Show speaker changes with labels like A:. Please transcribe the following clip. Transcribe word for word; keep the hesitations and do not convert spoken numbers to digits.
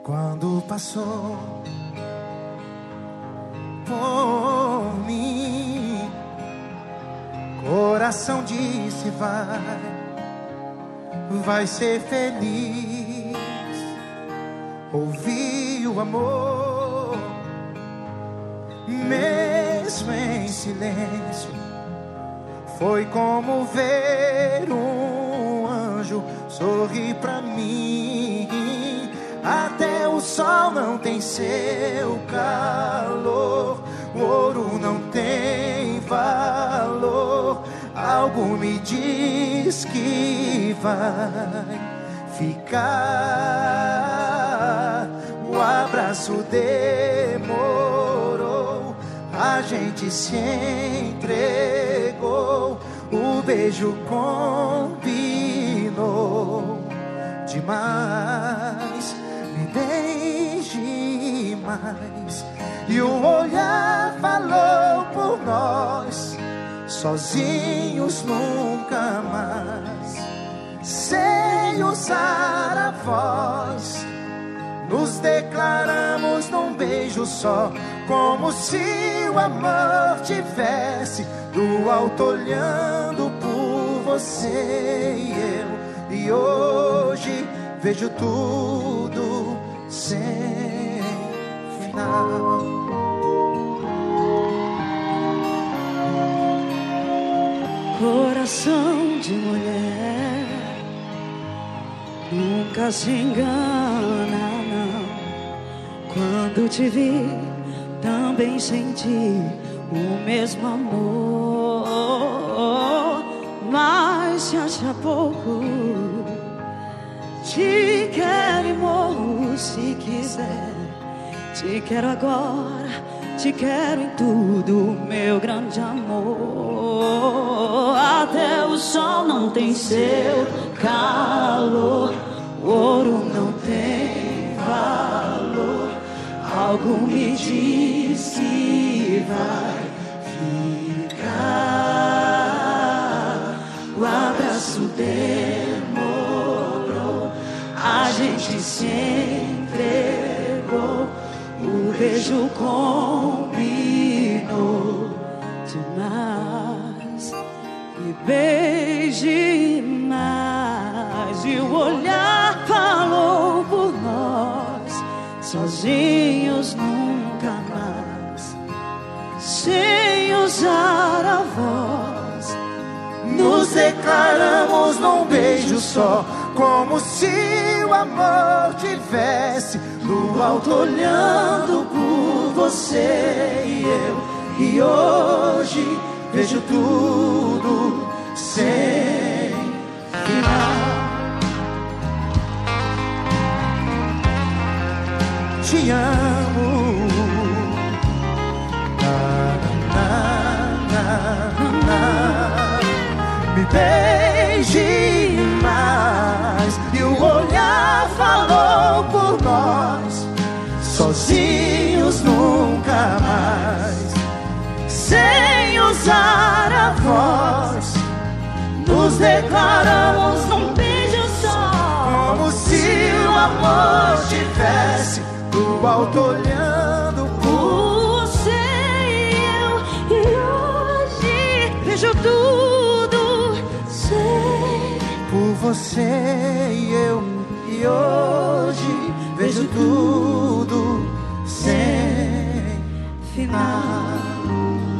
A: Quando passou por mim, coração disse vai, vai ser feliz. Ouvi o amor, mesmo em silêncio. Foi como ver um anjo sorrir pra mim. Até o sol não tem seu calor, o ouro não tem valor. Algo me diz que vai ficar. O abraço demorou, a gente se entregou, o beijo combinou demais. Me beije mais, e o olhar falou por nós. Sozinhos nunca mais, sem usar a voz, nos declaramos num beijo só, como se o amor tivesse do alto olhando por você e eu. E hoje vejo tudo sem final.
B: Coração de mulher nunca se engana, não. Quando te vi, também senti o mesmo amor. Mas se acha pouco, te quero e morro se quiser. Te quero agora, te quero em tudo, meu grande amor. Até o sol não tem seu calor, o ouro não tem valor. Algo me diz que vai ficar. O abraço demorou, a gente se entregou, o beijo combinou demais. Me beije mais, e o olhar falou por nós. Sozinhos nunca mais, sem usar a voz,
A: nos declaramos num beijo só, como se o amor tivesse do alto olhando por você e eu. E hoje vejo tudo sem final. Te amo. Na, na, na, na, na. Me beije mais, e o olhar falou por nós. Sozinhos nunca mais, sem usar a voz, nos declaramos num beijo só, como se o amor tivesse do alto olhando por
B: você e eu. E hoje vejo tudo sem
A: por você e eu. E hoje vejo tudo sem
B: final.